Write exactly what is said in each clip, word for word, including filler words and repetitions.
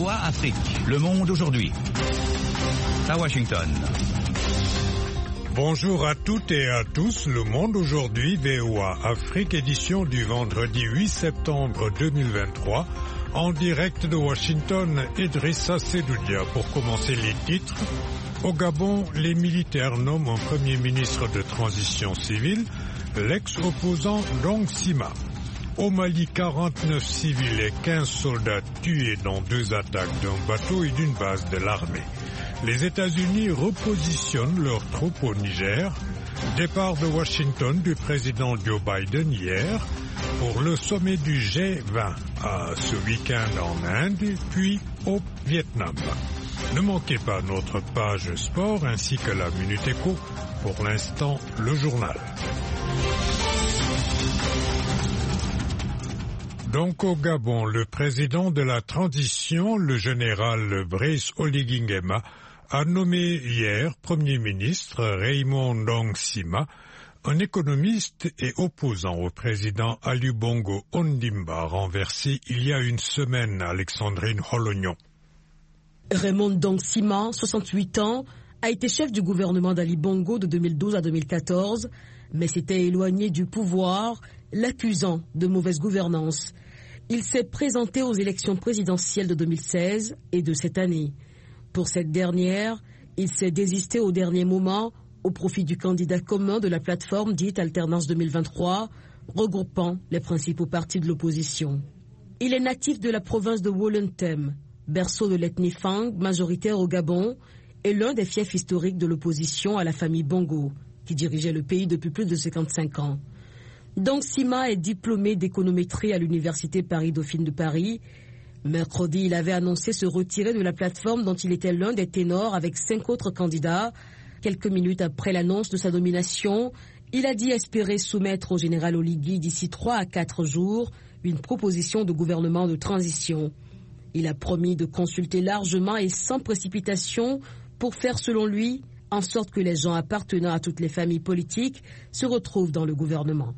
O A Afrique, Le Monde aujourd'hui. À Washington. Bonjour à toutes et à tous, Le Monde aujourd'hui, V O A Afrique, édition du vendredi huit septembre deux mille vingt-trois. En direct de Washington, Idrissa Sedoudia. Pour commencer les titres, au Gabon, les militaires nomment un premier ministre de transition civile, l'ex-opposant Ndong Sima. Au Mali, quarante-neuf civils et quinze soldats tués dans deux attaques d'un bateau et d'une base de l'armée. Les États-Unis repositionnent leurs troupes au Niger. Départ de Washington du président Joe Biden hier pour le sommet du G vingt à ce week-end en Inde, puis au Vietnam. Ne manquez pas notre page sport ainsi que la Minute Éco. Pour l'instant, le journal. Donc au Gabon, le président de la transition, le général Brice Oligui Nguema, a nommé hier Premier ministre Raymond Ndong Sima, un économiste et opposant au président Ali Bongo Ondimba, renversé il y a une semaine à Alexandrine Holognon. Raymond Ndong Sima, soixante-huit ans, a été chef du gouvernement d'Ali Bongo de deux mille douze à deux mille quatorze, mais s'était éloigné du pouvoir, l'accusant de mauvaise gouvernance. Il s'est présenté aux élections présidentielles de deux mille seize et de cette année. Pour cette dernière, il s'est désisté au dernier moment au profit du candidat commun de la plateforme dite Alternance deux mille vingt-trois, regroupant les principaux partis de l'opposition. Il est natif de la province de Wollentem, berceau de l'ethnie Fang, majoritaire au Gabon, et l'un des fiefs historiques de l'opposition à la famille Bongo, qui dirigeait le pays depuis plus de cinquante-cinq ans. Ndong Sima est diplômé d'économétrie à l'université Paris-Dauphine de Paris. Mercredi, il avait annoncé se retirer de la plateforme dont il était l'un des ténors avec cinq autres candidats. Quelques minutes après l'annonce de sa nomination, il a dit espérer soumettre au général Oligui d'ici trois à quatre jours une proposition de gouvernement de transition. Il a promis de consulter largement et sans précipitation pour faire, selon lui, en sorte que les gens appartenant à toutes les familles politiques se retrouvent dans le gouvernement.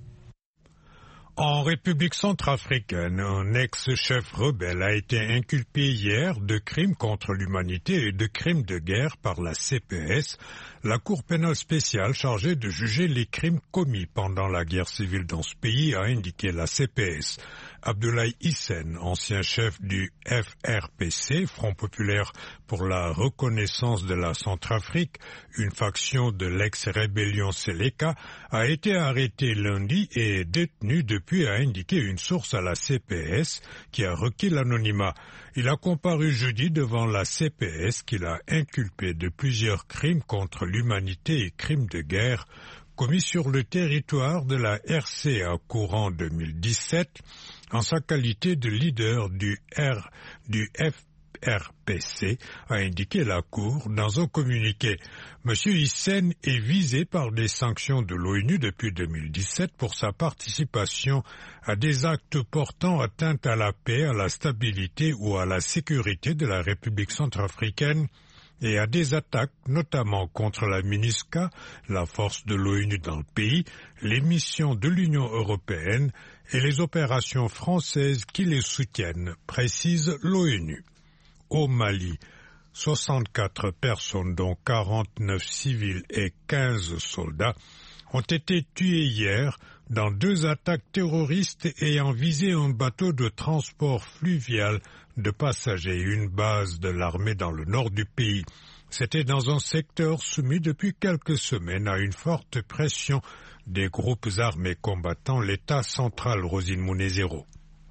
En République centrafricaine, un ex-chef rebelle a été inculpé hier de crimes contre l'humanité et de crimes de guerre par la C P S, la Cour pénale spéciale chargée de juger les crimes commis pendant la guerre civile dans ce pays, a indiqué la C P S. Abdoulaye Hissène, ancien chef du F R P C, Front populaire pour la reconnaissance de la Centrafrique, une faction de l'ex-rébellion Séléka, a été arrêté lundi et détenu depuis, a indiqué une source à la C P S qui a requis l'anonymat. Il a comparu jeudi devant la C P S qu'il a inculpé de plusieurs crimes contre l'humanité et crimes de guerre commis sur le territoire de la R C A courant deux mille dix-sept en sa qualité de leader du, R, du F R P C, a indiqué la Cour dans un communiqué. Monsieur Hissène est visé par des sanctions de l'ONU depuis deux mille dix-sept pour sa participation à des actes portant atteinte à la paix, à la stabilité ou à la sécurité de la République centrafricaine et à des attaques, notamment contre la MINUSCA, la force de l'ONU dans le pays, les missions de l'Union européenne et les opérations françaises qui les soutiennent, précise l'ONU. Au Mali, soixante-quatre personnes, dont quarante-neuf civils et quinze soldats, ont été tués hier dans deux attaques terroristes ayant visé un bateau de transport fluvial de passagers et une base de l'armée dans le nord du pays. C'était dans un secteur soumis depuis quelques semaines à une forte pression des groupes armés combattant l'État central Rosine Mounezero.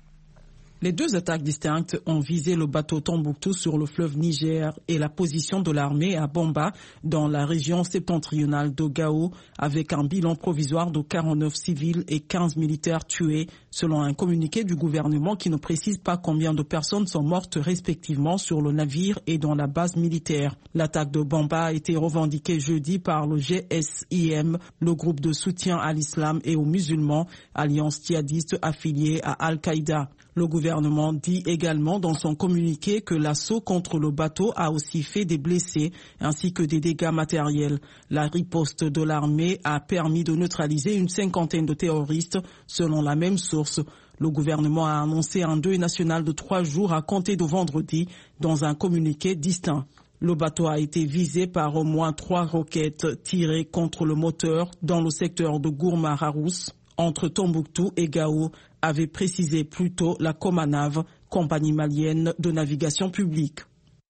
Les deux attaques distinctes ont visé le bateau Tombouctou sur le fleuve Niger et la position de l'armée à Bamba, dans la région septentrionale de Gao, avec un bilan provisoire de quarante-neuf civils et quinze militaires tués, selon un communiqué du gouvernement qui ne précise pas combien de personnes sont mortes respectivement sur le navire et dans la base militaire. L'attaque de Bamba a été revendiquée jeudi par le G S I M, le groupe de soutien à l'islam et aux musulmans, alliance djihadiste affiliée à Al-Qaïda. Le gouvernement dit également dans son communiqué que l'assaut contre le bateau a aussi fait des blessés ainsi que des dégâts matériels. La riposte de l'armée a permis de neutraliser une cinquantaine de terroristes selon la même source. Le gouvernement a annoncé un deuil national de trois jours à compter de vendredi dans un communiqué distinct. Le bateau a été visé par au moins trois roquettes tirées contre le moteur dans le secteur de Gourma-Harous, entre Tombouctou et Gao, avait précisé plus tôt la Comanav, compagnie malienne de navigation publique.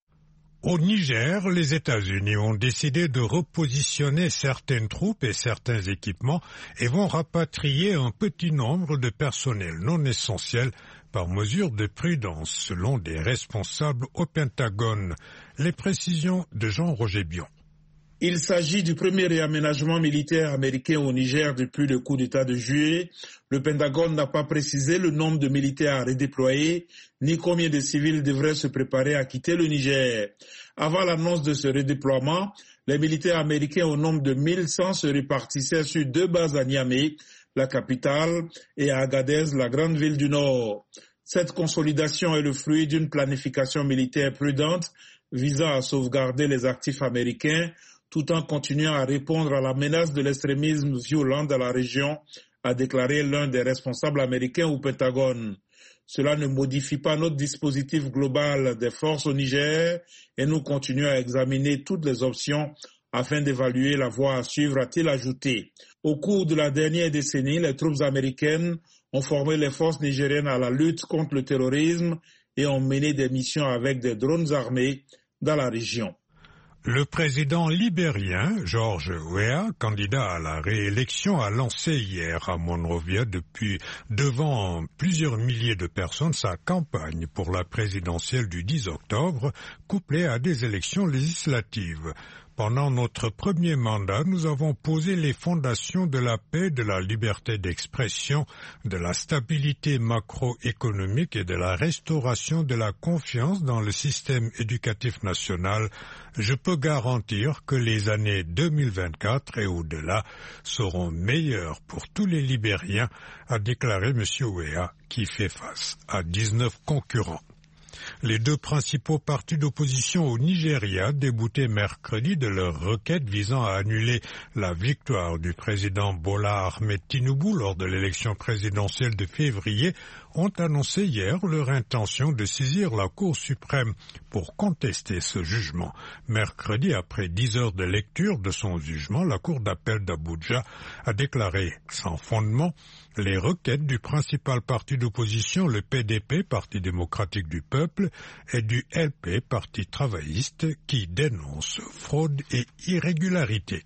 Au Niger, les États-Unis ont décidé de repositionner certaines troupes et certains équipements et vont rapatrier un petit nombre de personnels non essentiels par mesure de prudence, selon des responsables au Pentagone. Les précisions de Jean-Roger Bion. Il s'agit du premier réaménagement militaire américain au Niger depuis le coup d'État de juillet. Le Pentagone n'a pas précisé le nombre de militaires à redéployer, ni combien de civils devraient se préparer à quitter le Niger. Avant l'annonce de ce redéploiement, les militaires américains au nombre de mille cent se répartissaient sur deux bases à Niamey, la capitale, et à Agadez, la grande ville du Nord. Cette consolidation est le fruit d'une planification militaire prudente visant à sauvegarder les actifs américains tout en continuant à répondre à la menace de l'extrémisme violent dans la région, a déclaré l'un des responsables américains au Pentagone. Cela ne modifie pas notre dispositif global des forces au Niger et nous continuons à examiner toutes les options afin d'évaluer la voie à suivre, a-t-il ajouté. Au cours de la dernière décennie, les troupes américaines ont formé les forces nigériennes à la lutte contre le terrorisme et ont mené des missions avec des drones armés dans la région. Le président libérien, George Weah, candidat à la réélection, a lancé hier à Monrovia depuis devant plusieurs milliers de personnes sa campagne pour la présidentielle du dix octobre, couplée à des élections législatives. Pendant notre premier mandat, nous avons posé les fondations de la paix, de la liberté d'expression, de la stabilité macroéconomique et de la restauration de la confiance dans le système éducatif national. Je peux garantir que les années deux mille vingt-quatre et au-delà seront meilleures pour tous les Libériens, a déclaré M. Weah, qui fait face à dix-neuf concurrents. Les deux principaux partis d'opposition au Nigeria déboutaient mercredi de leur requête visant à annuler la victoire du président Bola Ahmed Tinubu lors de l'élection présidentielle de février ont annoncé hier leur intention de saisir la Cour suprême pour contester ce jugement. Mercredi, après dix heures de lecture de son jugement, la Cour d'appel d'Abuja a déclaré sans fondement les requêtes du principal parti d'opposition, le P D P, Parti démocratique du peuple, et du L P, Parti travailliste, qui dénoncent fraude et irrégularité.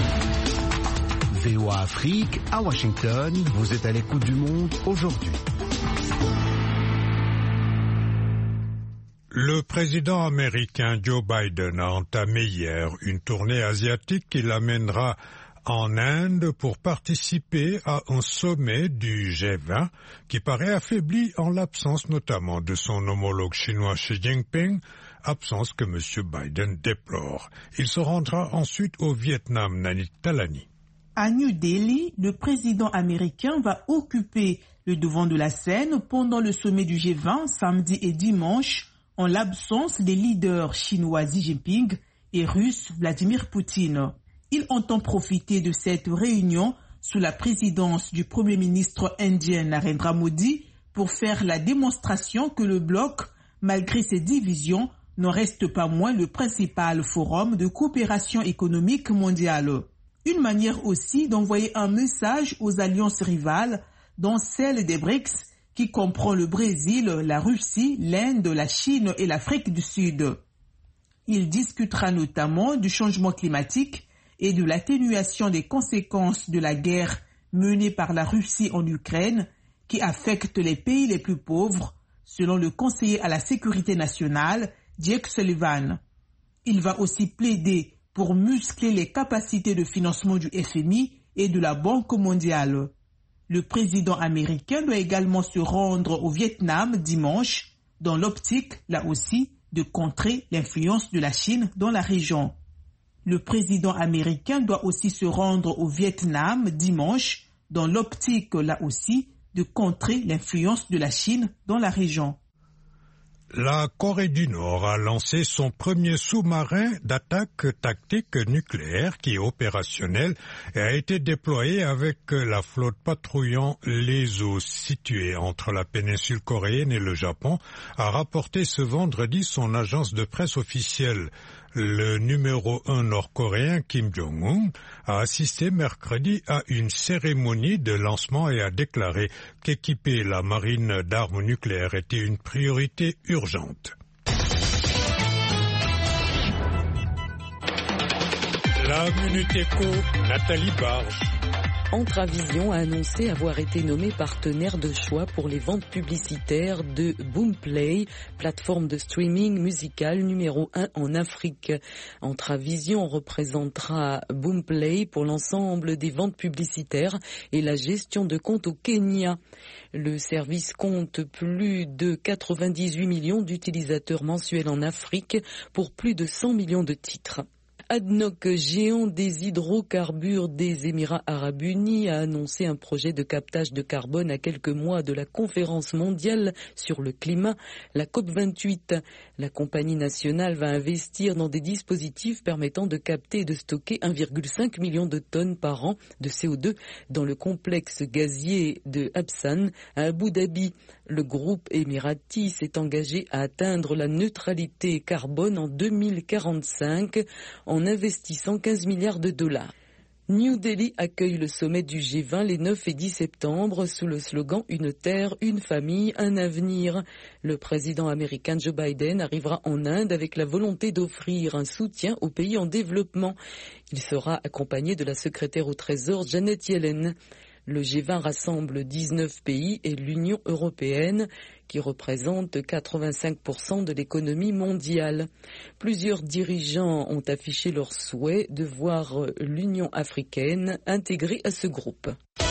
V O A Afrique, à Washington, vous êtes à l'écoute du monde aujourd'hui. Le président américain Joe Biden a entamé hier une tournée asiatique qui l'amènera en Inde pour participer à un sommet du G vingt qui paraît affaibli en l'absence notamment de son homologue chinois Xi Jinping, absence que M. Biden déplore. Il se rendra ensuite au Vietnam, Nanit Talani. À New Delhi, le président américain va occuper le devant de la scène pendant le sommet du G vingt samedi et dimanche en l'absence des leaders chinois Xi Jinping et russe Vladimir Poutine. Il entend profiter de cette réunion sous la présidence du Premier ministre indien Narendra Modi pour faire la démonstration que le bloc, malgré ses divisions, n'en reste pas moins le principal forum de coopération économique mondiale. Une manière aussi d'envoyer un message aux alliances rivales, dont celle des B R I C S, qui comprend le Brésil, la Russie, l'Inde, la Chine et l'Afrique du Sud. Il discutera notamment du changement climatique et de l'atténuation des conséquences de la guerre menée par la Russie en Ukraine, qui affecte les pays les plus pauvres, selon le conseiller à la sécurité nationale, Jake Sullivan. Il va aussi plaider pour muscler les capacités de financement du F M I et de la Banque mondiale. Le président américain doit également se rendre au Vietnam dimanche, dans l'optique, là aussi, de contrer l'influence de la Chine dans la région. Le président américain doit aussi se rendre au Vietnam dimanche, dans l'optique, là aussi, de contrer l'influence de la Chine dans la région. La Corée du Nord a lancé son premier sous-marin d'attaque tactique nucléaire qui est opérationnel et a été déployé avec la flotte patrouillant les eaux situées entre la péninsule coréenne et le Japon, a rapporté ce vendredi son agence de presse officielle. Le numéro un nord-coréen Kim Jong-un a assisté mercredi à une cérémonie de lancement et a déclaré qu'équiper la marine d'armes nucléaires était une priorité urgente. La Minute Éco, Nathalie Barge. Entravision a annoncé avoir été nommé partenaire de choix pour les ventes publicitaires de Boomplay, plateforme de streaming musical numéro un en Afrique. Entravision représentera Boomplay pour l'ensemble des ventes publicitaires et la gestion de comptes au Kenya. Le service compte plus de quatre-vingt-dix-huit millions d'utilisateurs mensuels en Afrique pour plus de cent millions de titres. A D N O C, géant des hydrocarbures des Émirats arabes unis, a annoncé un projet de captage de carbone à quelques mois de la conférence mondiale sur le climat, la COP vingt-huit. La compagnie nationale va investir dans des dispositifs permettant de capter et de stocker un virgule cinq million de tonnes par an de C O deux dans le complexe gazier de Absan à Abu Dhabi. Le groupe émirati s'est engagé à atteindre la neutralité carbone en deux mille quarante-cinq en investissant quinze milliards de dollars. New Delhi accueille le sommet du G vingt les neuf et dix septembre sous le slogan « Une terre, une famille, un avenir ». Le président américain Joe Biden arrivera en Inde avec la volonté d'offrir un soutien aux pays en développement. Il sera accompagné de la secrétaire au Trésor Janet Yellen. Le G vingt rassemble dix-neuf pays et l'Union européenne qui représente quatre-vingt-cinq pour cent de l'économie mondiale. Plusieurs dirigeants ont affiché leur souhait de voir l'Union africaine intégrée à ce groupe.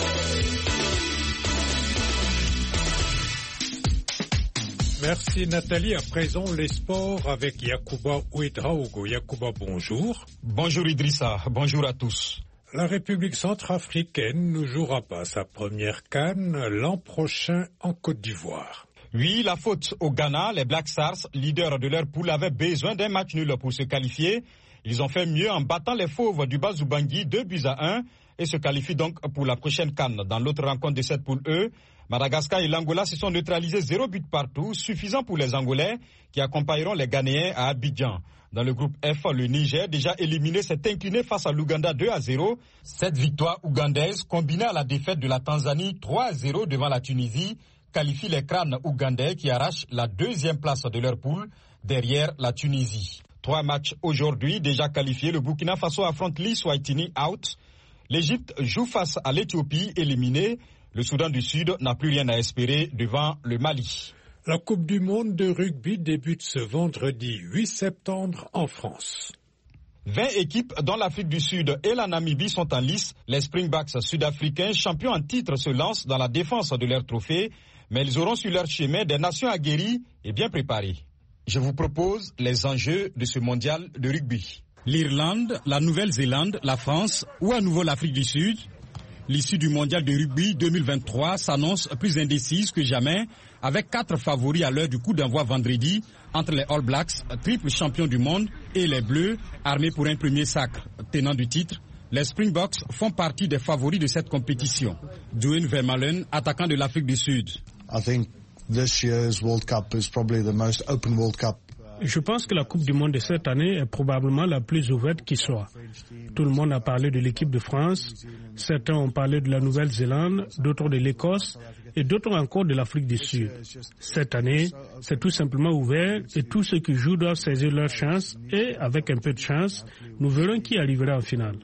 Merci Nathalie. À présent, les sports avec Yacouba Ouedraogo. Yacouba, bonjour. Bonjour Idrissa, bonjour à tous. La République centrafricaine ne jouera pas sa première CAN l'an prochain en Côte d'Ivoire. Oui, la faute au Ghana. Les Black Stars, leaders de leur poule, avaient besoin d'un match nul pour se qualifier. Ils ont fait mieux en battant les Fauves du Bas-Zoubangui deux buts à un et se qualifient donc pour la prochaine CAN. Dans l'autre rencontre de cette poule E, Madagascar et l'Angola se sont neutralisés zéro but partout, suffisant pour les Angolais qui accompagneront les Ghanéens à Abidjan. Dans le groupe F, le Niger, déjà éliminé, s'est incliné face à l'Ouganda deux à zéro. Cette victoire ougandaise, combinée à la défaite de la Tanzanie trois à zéro devant la Tunisie, qualifie les crânes ougandais qui arrachent la deuxième place de leur poule derrière la Tunisie. Trois matchs aujourd'hui, déjà qualifiés. Le Burkina Faso affronte l'Eswatini out. L'Égypte joue face à l'Éthiopie éliminée. Le Soudan du Sud n'a plus rien à espérer devant le Mali. La Coupe du monde de rugby débute ce vendredi huit septembre en France. vingt équipes dont l'Afrique du Sud et la Namibie sont en lice. Les Springboks sud-africains, champions en titre, se lancent dans la défense de leur trophée, mais ils auront sur leur chemin des nations aguerries et bien préparées. Je vous propose les enjeux de ce mondial de rugby. L'Irlande, la Nouvelle-Zélande, la France ou à nouveau l'Afrique du Sud. L'issue du mondial de rugby deux mille vingt-trois s'annonce plus indécise que jamais, avec quatre favoris à l'heure du coup d'envoi vendredi entre les All Blacks, triple champions du monde, et les Bleus, armés pour un premier sacre. Tenant du titre, les Springboks font partie des favoris de cette compétition. Dwayne Vermaelen, attaquant de l'Afrique du Sud. I think this year's World Cup is probably the most open World Cup. Je pense que la Coupe du Monde de cette année est probablement la plus ouverte qui soit. Tout le monde a parlé de l'équipe de France, certains ont parlé de la Nouvelle-Zélande, d'autres de l'Écosse et d'autres encore de l'Afrique du Sud. Cette année, c'est tout simplement ouvert et tous ceux qui jouent doivent saisir leur chance et, avec un peu de chance, nous verrons qui arrivera en finale.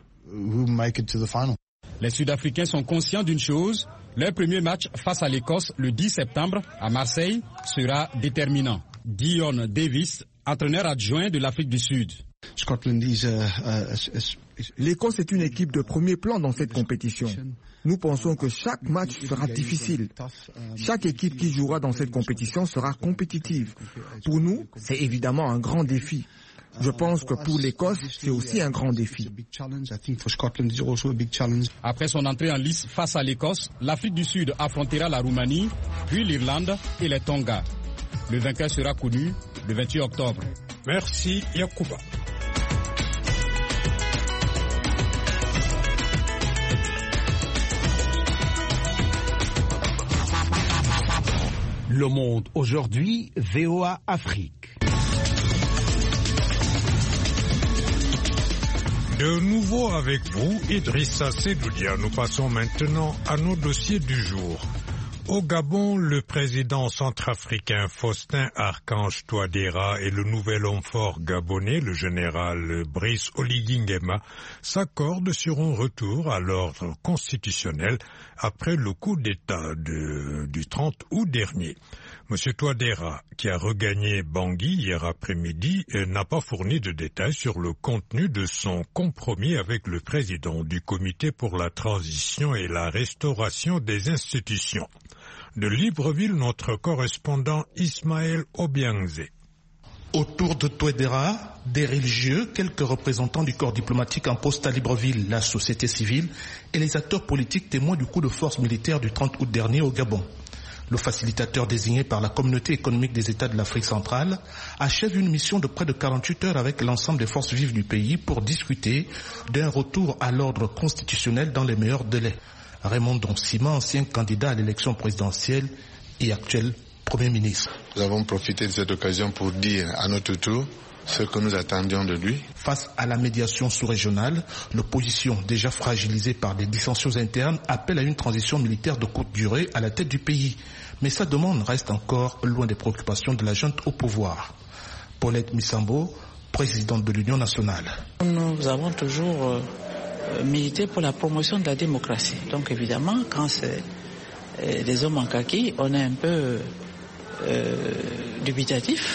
Les Sud-Africains sont conscients d'une chose, leur premier match face à l'Écosse le dix septembre à Marseille sera déterminant. Dion Davis, entraîneur adjoint de l'Afrique du Sud. L'Écosse est une équipe de premier plan dans cette compétition. Nous pensons que chaque match sera difficile. Chaque équipe qui jouera dans cette compétition sera compétitive. Pour nous, c'est évidemment un grand défi. Je pense que pour l'Écosse, c'est aussi un grand défi. Après son entrée en lice face à l'Écosse, l'Afrique du Sud affrontera la Roumanie, puis l'Irlande et les Tonga. Le vainqueur sera connu le vingt-huit octobre. Merci Yacouba. Le Monde aujourd'hui, V O A Afrique. De nouveau avec vous, Idrissa Sedoudia. Nous passons maintenant à nos dossiers du jour. Au Gabon, le président centrafricain Faustin Archange Touadéra et le nouvel homme fort gabonais, le général Brice Oligui Nguema, s'accordent sur un retour à l'ordre constitutionnel après le coup d'État de, du trente août dernier. M. Touadéra, qui a regagné Bangui hier après-midi, n'a pas fourni de détails sur le contenu de son compromis avec le président du Comité pour la transition et la restauration des institutions. De Libreville, notre correspondant Ismaël Obiangze. Autour de Touadéra, des religieux, quelques représentants du corps diplomatique en poste à Libreville, la société civile et les acteurs politiques témoins du coup de force militaire du trente août dernier au Gabon. Le facilitateur désigné par la Communauté économique des États de l'Afrique centrale achève une mission de près de quarante-huit heures avec l'ensemble des forces vives du pays pour discuter d'un retour à l'ordre constitutionnel dans les meilleurs délais. Raymond Donsima, ancien candidat à l'élection présidentielle et actuel Premier ministre. Nous avons profité de cette occasion pour dire à notre tour ce que nous attendions de lui. Face à la médiation sous-régionale, l'opposition, déjà fragilisée par des dissensions internes, appelle à une transition militaire de courte durée à la tête du pays. Mais sa demande reste encore loin des préoccupations de la junte au pouvoir. Paulette Missambo, présidente de l'Union nationale. Nous avons toujours euh, milité pour la promotion de la démocratie. Donc évidemment, quand c'est euh, des hommes en kaki, on est un peu euh, dubitatif.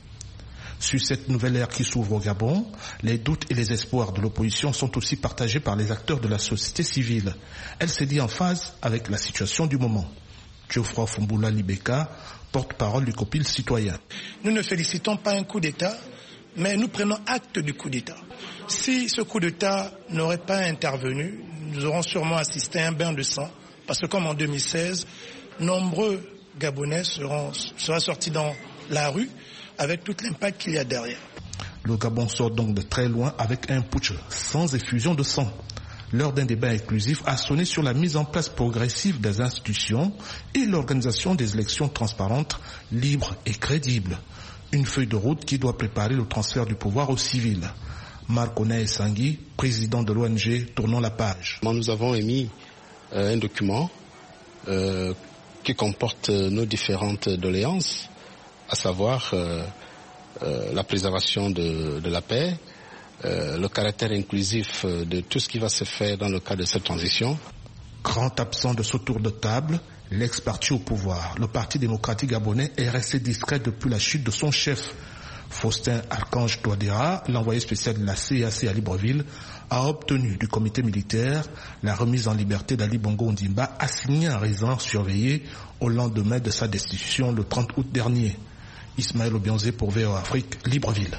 Sur cette nouvelle ère qui s'ouvre au Gabon, les doutes et les espoirs de l'opposition sont aussi partagés par les acteurs de la société civile. Elle s'est dit en phase avec la situation du moment. Geoffroy Fumbula Libeka, porte-parole du COPIL citoyen. Nous ne félicitons pas un coup d'État, mais nous prenons acte du coup d'État. Si ce coup d'État n'aurait pas intervenu, nous aurons sûrement assisté à un bain de sang, parce que comme en deux mille seize, nombreux Gabonais seront, seront sortis dans la rue avec tout l'impact qu'il y a derrière. Le Gabon sort donc de très loin avec un putsch sans effusion de sang. L'heure d'un débat inclusif a sonné sur la mise en place progressive des institutions et l'organisation des élections transparentes, libres et crédibles. Une feuille de route qui doit préparer le transfert du pouvoir aux civils. Marc Onaï Sangui, président de l'O N G Tournons la page. Nous avons émis euh, un document euh, qui comporte nos différentes doléances, à savoir euh, euh, la préservation de, de la paix, euh, le caractère inclusif de tout ce qui va se faire dans le cadre de cette transition. Grand absent de ce tour de table, l'ex-parti au pouvoir, le Parti démocratique gabonais, est resté discret depuis la chute de son chef. Faustin Archange Touadéra, l'envoyé spécial de la C A C à Libreville, a obtenu du comité militaire la remise en liberté d'Ali Bongo Ondimba, assigné à résidence surveillée au lendemain de sa destitution le trente août dernier. Ismaël Obiangze pour V O A Afrique, Libreville.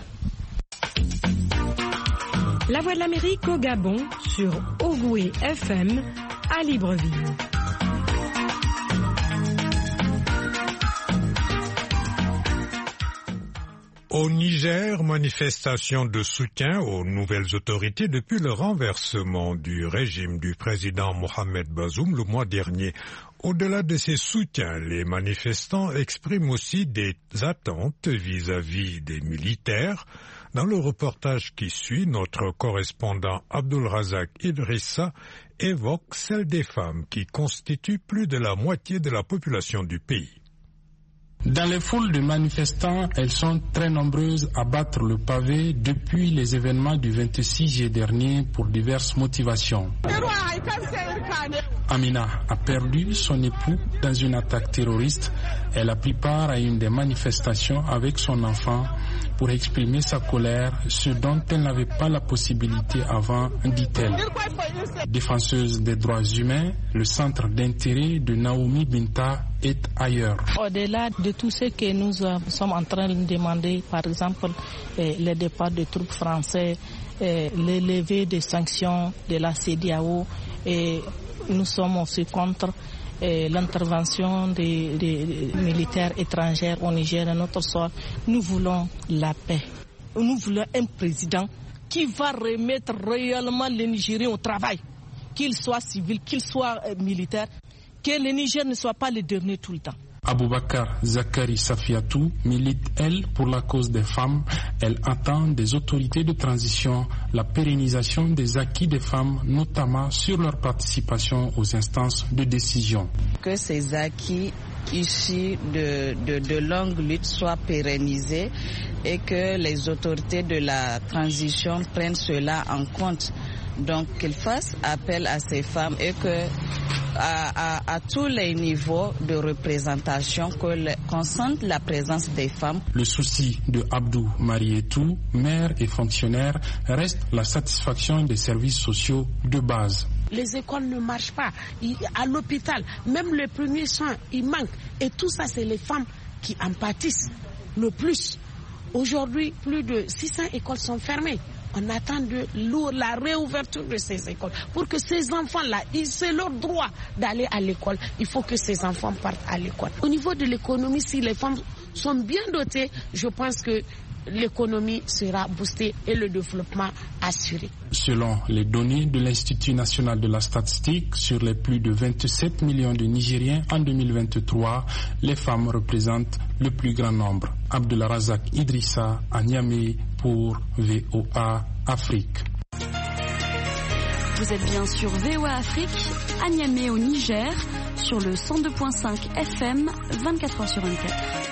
La Voix de l'Amérique au Gabon sur Ogoué F M à Libreville. Au Niger, manifestation de soutien aux nouvelles autorités depuis le renversement du régime du président Mohamed Bazoum le mois dernier. Au-delà de ces soutiens, les manifestants expriment aussi des attentes vis-à-vis des militaires. Dans le reportage qui suit, notre correspondant Abdulrazak Idrissa évoque celle des femmes qui constituent plus de la moitié de la population du pays. Dans les foules de manifestants, elles sont très nombreuses à battre le pavé depuis les événements du vingt-six juillet dernier pour diverses motivations. Amina a perdu son époux dans une attaque terroriste. Elle a pris part à une des manifestations avec son enfant pour exprimer sa colère, ce dont elle n'avait pas la possibilité avant, dit-elle. Défenseuse des droits humains, le centre d'intérêt de Naomi Binta est ailleurs. Au-delà de tout ce que nous sommes en train de demander, par exemple le départ des troupes françaises, le lever des sanctions de la C E D E A O, et nous sommes aussi contre eh, l'intervention des, des, des militaires étrangers au Niger et notre sol. Nous voulons la paix. Nous voulons un président qui va remettre réellement les Nigériens au travail, qu'ils soient civils, qu'ils soient euh, militaires, que le Niger ne soit pas le dernier tout le temps. Aboubakar Zakari Safiatou milite, elle, pour la cause des femmes. Elle attend des autorités de transition la pérennisation des acquis des femmes, notamment sur leur participation aux instances de décision. Que ces acquis issus de, de, de longues luttes soient pérennisés et que les autorités de la transition prennent cela en compte. Donc qu'ils fassent appel à ces femmes et que à, à, à tous les niveaux de représentation qu'on sente la présence des femmes. Le souci de Abdou Marietou, maire et fonctionnaire, reste la satisfaction des services sociaux de base. Les écoles ne marchent pas. À l'hôpital, même les premiers soins, il manque. Et tout ça, c'est les femmes qui en pâtissent le plus. Aujourd'hui, plus de six cents écoles sont fermées. On attend de la réouverture de ces écoles pour que ces enfants-là, c'est leur droit d'aller à l'école. Il faut que ces enfants partent à l'école. Au niveau de l'économie, si les femmes sont bien dotées, je pense que l'économie sera boostée et le développement assuré. Selon les données de l'Institut national de la statistique, sur les plus de vingt-sept millions de Nigériens en deux mille vingt-trois, les femmes représentent le plus grand nombre. Abdullah Razak Idrissa à Niamey pour V O A Afrique. Vous êtes bien sur V O A Afrique, à Niamey au Niger, sur le cent deux virgule cinq F M, vingt-quatre heures sur vingt-quatre.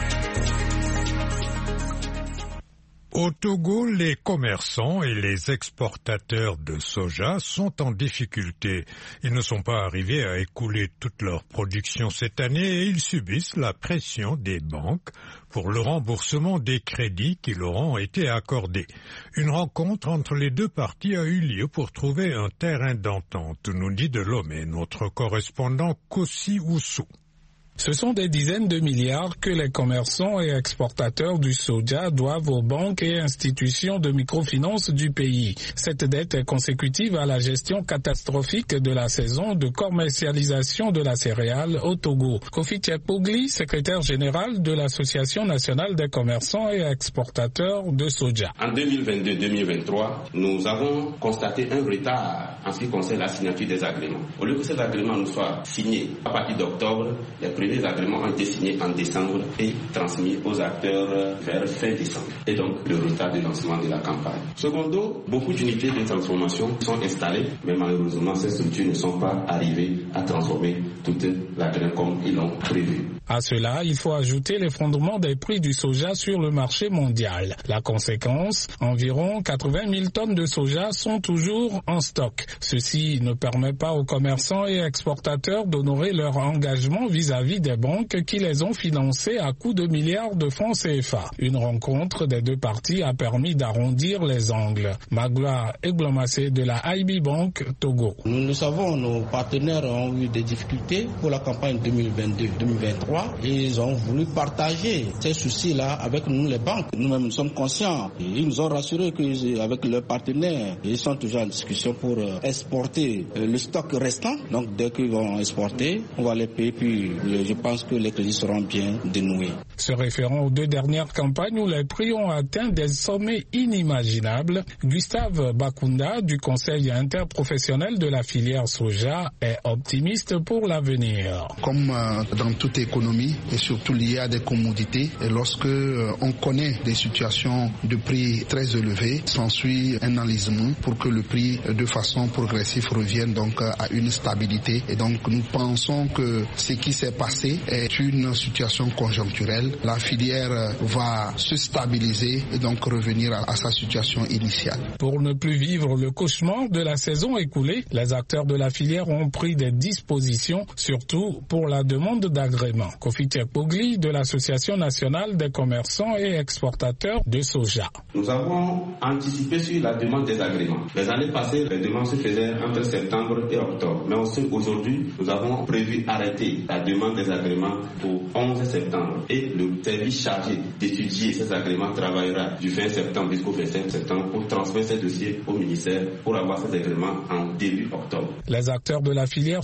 Au Togo, les commerçants et les exportateurs de soja sont en difficulté. Ils ne sont pas arrivés à écouler toute leur production cette année et ils subissent la pression des banques pour le remboursement des crédits qui leur ont été accordés. Une rencontre entre les deux parties a eu lieu pour trouver un terrain d'entente, nous dit de Lomé notre correspondant Kossi Oussou. Ce sont des dizaines de milliards que les commerçants et exportateurs du soja doivent aux banques et institutions de microfinance du pays. Cette dette est consécutive à la gestion catastrophique de la saison de commercialisation de la céréale au Togo. Kofi Tchekpogli, secrétaire général de l'Association nationale des commerçants et exportateurs de soja. En deux mille vingt-deux deux mille vingt-trois, nous avons constaté un retard en ce qui concerne la signature des agréments. Au lieu que ces agréments nous soient signés à partir d'octobre, les les agréments ont été signés en décembre et transmis aux acteurs vers fin décembre. Et donc, le retard de lancement de la campagne. Secondo, beaucoup d'unités de transformation sont installées, mais malheureusement, ces structures ne sont pas arrivées à transformer toute la graine comme ils l'ont prévu. À cela, il faut ajouter l'effondrement des prix du soja sur le marché mondial. La conséquence, environ quatre-vingt mille tonnes de soja sont toujours en stock. Ceci ne permet pas aux commerçants et exportateurs d'honorer leur engagement vis-à-vis des banques qui les ont financés à coût de milliards de francs C F A. Une rencontre des deux parties a permis d'arrondir les angles. Magloire Eglomassé de la I B Bank Togo. Nous le savons, nos partenaires ont eu des difficultés pour la campagne deux mille vingt-deux deux mille vingt-trois. Ils ont voulu partager ces soucis-là avec nous, les banques. Nous-mêmes, nous sommes conscients. Ils nous ont rassuré qu'avec leurs partenaires, ils sont toujours en discussion pour exporter le stock restant. Donc, dès qu'ils vont exporter, on va les payer. Puis, je pense que les crédits seront bien dénoués. Se référant aux deux dernières campagnes où les prix ont atteint des sommets inimaginables, Gustave Bakunda du Conseil interprofessionnel de la filière soja est optimiste pour l'avenir. Comme euh, dans toute économie et surtout lié à des commodités, et lorsque euh, on connaît des situations de prix très élevés, s'ensuit un enlisement pour que le prix euh, de façon progressive revienne donc euh, à une stabilité. Et donc nous pensons que ce qui s'est passé est une situation conjoncturelle. La filière euh, va se stabiliser et donc revenir à, à sa situation initiale. Pour ne plus vivre le cauchemar de la saison écoulée, les acteurs de la filière ont pris des dispositions, surtout pour la demande d'agrément. Kofi Tchekpogli de l'Association nationale des commerçants et exportateurs de soja. Nous avons anticipé sur la demande des agréments. Les années passées, les demandes se faisaient entre septembre et octobre. Mais aussi aujourd'hui, nous avons prévu arrêter la demande des agréments au onze septembre. Et le service chargé d'étudier ces agréments travaillera du vingt septembre jusqu'au vingt-cinq septembre pour transmettre ces dossiers au ministère pour avoir ces agréments en début octobre. Les acteurs de la filière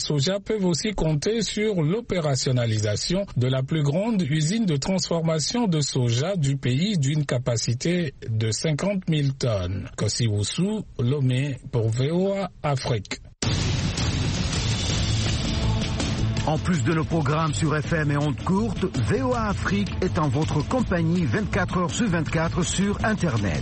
soja peuvent aussi compter sur l'opérationnalisation de la plus grande usine de transformation de soja du pays d'une capacité de cinquante mille tonnes. Kosiwusu, Lomé pour V O A Afrique. En plus de nos programmes sur F M et ondes courtes, V O A Afrique est en votre compagnie vingt-quatre heures sur vingt-quatre sur Internet.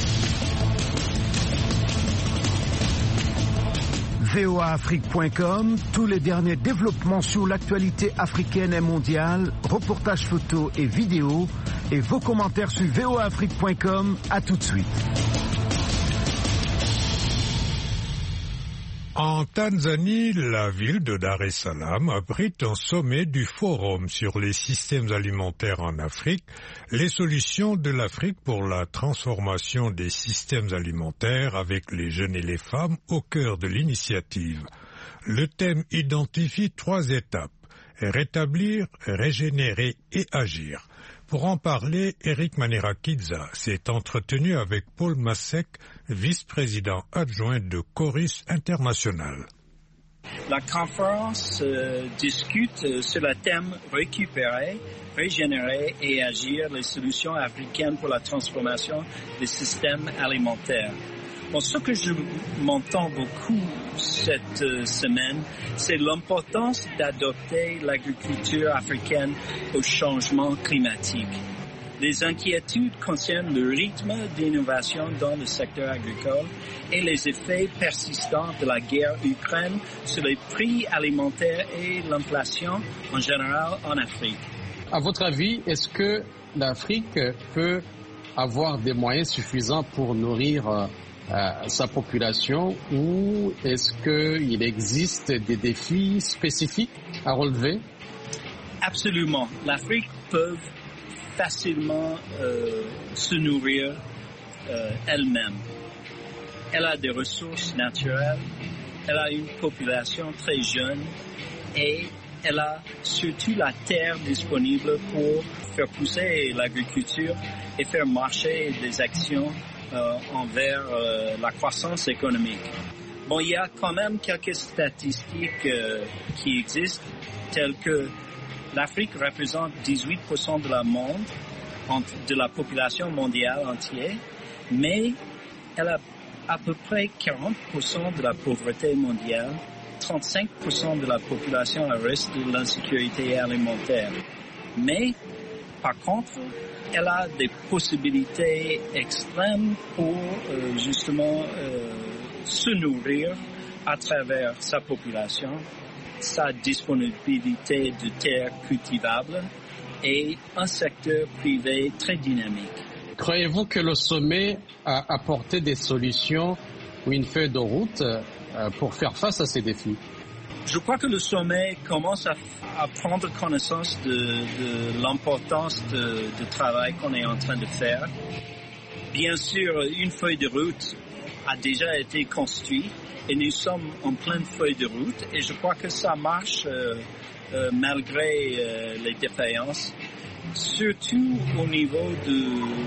V O A Afrique point com, tous les derniers développements sur l'actualité africaine et mondiale, reportages photos et vidéos, et vos commentaires sur V O A Afrique point com. À tout de suite. En Tanzanie, la ville de Dar es Salaam abrite un sommet du Forum sur les systèmes alimentaires en Afrique, les solutions de l'Afrique pour la transformation des systèmes alimentaires avec les jeunes et les femmes au cœur de l'initiative. Le thème identifie trois étapes: rétablir, régénérer et agir. Pour en parler, Eric Manirakidza s'est entretenu avec Paul Masek, vice-président adjoint de Chorus International. La conférence euh, discute euh, sur le thème récupérer, régénérer et agir les solutions africaines pour la transformation des systèmes alimentaires. Bon, ce que je m'entends beaucoup cette euh, semaine, c'est l'importance d'adopter l'agriculture africaine au changement climatique. Les inquiétudes concernent le rythme d'innovation dans le secteur agricole et les effets persistants de la guerre Ukraine sur les prix alimentaires et l'inflation en général en Afrique. À votre avis, est-ce que l'Afrique peut avoir des moyens suffisants pour nourrir euh, Euh, sa population, ou est-ce qu'il existe des défis spécifiques à relever? Absolument. L'Afrique peut facilement euh, se nourrir euh, elle-même. Elle a des ressources naturelles, elle a une population très jeune et elle a surtout la terre disponible pour faire pousser l'agriculture et faire marcher des actions Euh, envers euh, la croissance économique. Bon, il y a quand même quelques statistiques euh, qui existent, telles que l'Afrique représente dix-huit pour cent de la monde, de la population mondiale entière, mais elle a à peu près quarante pour cent de la pauvreté mondiale, trente-cinq pour cent de la population reste de l'insécurité alimentaire. Mais, par contre, elle a des possibilités extrêmes pour euh, justement euh, se nourrir à travers sa population, sa disponibilité de terres cultivables et un secteur privé très dynamique. Croyez-vous que le sommet a apporté des solutions ou une feuille de route euh, pour faire face à ces défis? Je crois que le sommet commence à, à prendre connaissance de, de l'importance de, de travail qu'on est en train de faire. Bien sûr, une feuille de route a déjà été construite et nous sommes en pleine feuille de route et je crois que ça marche euh, euh, malgré euh, les défaillances, surtout au niveau de,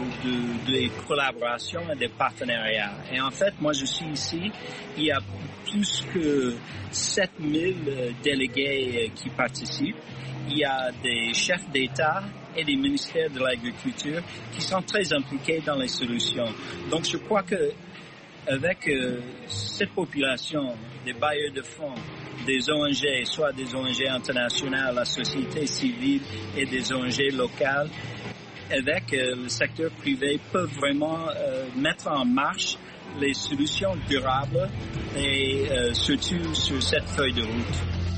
de, des collaborations et des partenariats. Et en fait, moi je suis ici, il y a plus que sept mille délégués qui participent. Il y a des chefs d'État et des ministères de l'Agriculture qui sont très impliqués dans les solutions. Donc je crois que avec euh, cette population, des bailleurs de fonds, des O N G, soit des O N G internationales, la société civile et des O N G locales, avec euh, le secteur privé, peuvent vraiment euh, mettre en marche les solutions durables et euh, surtout sur cette feuille de route.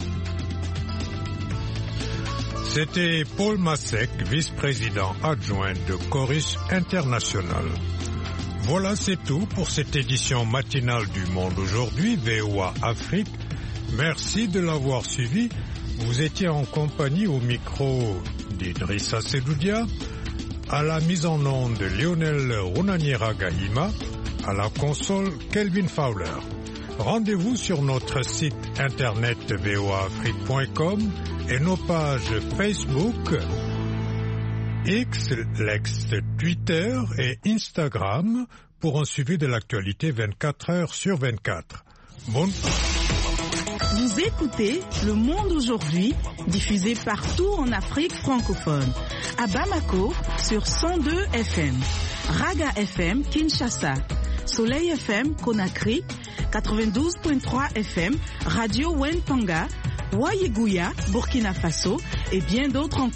C'était Paul Masek, vice-président adjoint de Chorus International. Voilà, c'est tout pour cette édition matinale du Monde aujourd'hui, V O A Afrique. Merci de l'avoir suivi. Vous étiez en compagnie au micro d'Idrissa Sedoudia, à la mise en onde de Lionel Runaniera Gahima, à la console Kelvin Fowler. Rendez-vous sur notre site internet v o a afrique point com et nos pages Facebook, X, l'ex Twitter et Instagram pour un suivi de l'actualité vingt-quatre heures sur vingt-quatre. Bonne Vous écoutez Le Monde aujourd'hui, diffusé partout en Afrique francophone. À Bamako, sur cent deux F M. Raga F M, Kinshasa. Soleil F M, Conakry. quatre-vingt-douze virgule trois F M. Radio Wentanga. Wayeguya, Burkina Faso. Et bien d'autres encore.